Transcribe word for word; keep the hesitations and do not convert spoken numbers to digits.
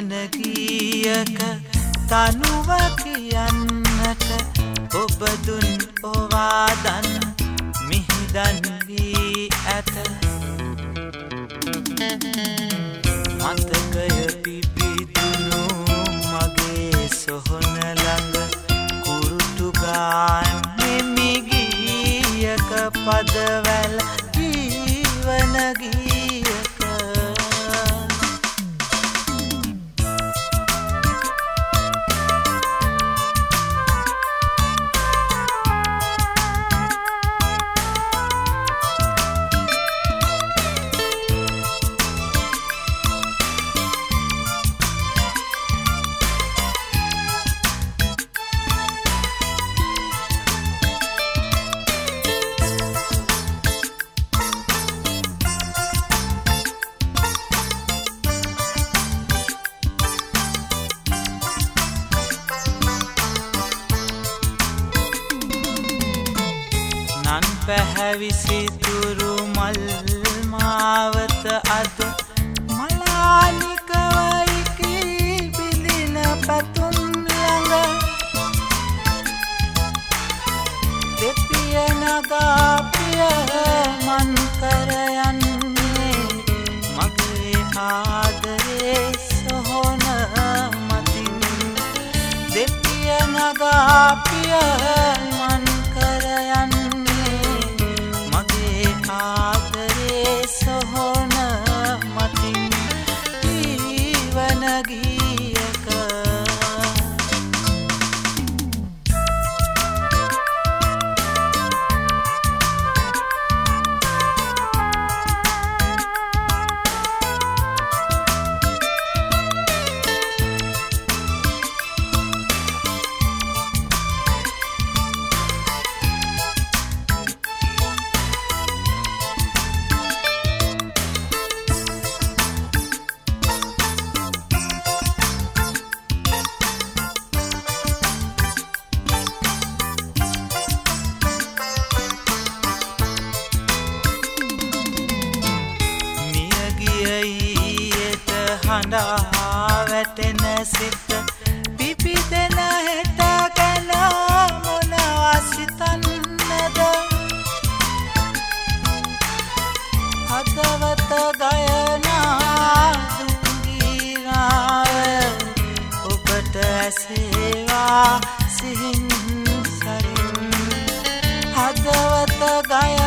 ජීවන ගීයක තනුව කියන්නට ඔබ දුන් ඔවාදන් මිහිදන් වී ඇත මතකය පිපිදුණු මගේ සොහොන ළඟ කුරුටු ගාන් මෙමි ගීයක පදවැල් ජීවන ගීයක පැහැවිසිතුරු මල් මාවත අද මලානිකවයි කී බිඳින පැතුම් ළඟ දෙපිය නගා පිය මන් කර යන්නේ මගේ ආදරේ සොහොන මතින් දෙපිය නගා පිය මන් කර යන්නේ ආදරේ සොහොන මතින් ජීවන ගීයක හඬා වැටෙන සිත පිපිදෙන හෙට ගැන මොනවා සිතන්නද හදවත ගයනා දුගීරාව ඔබට ඇසේවා සිහින් සරින් හදවත ගය